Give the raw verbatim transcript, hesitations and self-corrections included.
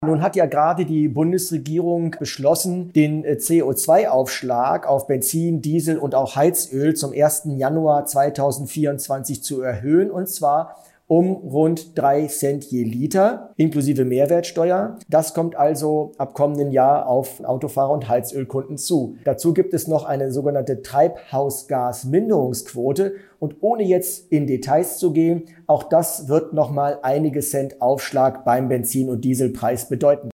Nun hat ja gerade die Bundesregierung beschlossen, den C O zwei Aufschlag auf Benzin, Diesel und auch Heizöl zum ersten Januar zweitausendvierundzwanzig zu erhöhen, und zwar um rund drei Cent je Liter, inklusive Mehrwertsteuer. Das kommt also ab kommenden Jahr auf Autofahrer und Heizölkunden zu. Dazu gibt es noch eine sogenannte Treibhausgasminderungsquote. Und ohne jetzt in Details zu gehen, auch das wird nochmal einige Cent Aufschlag beim Benzin- und Dieselpreis bedeuten.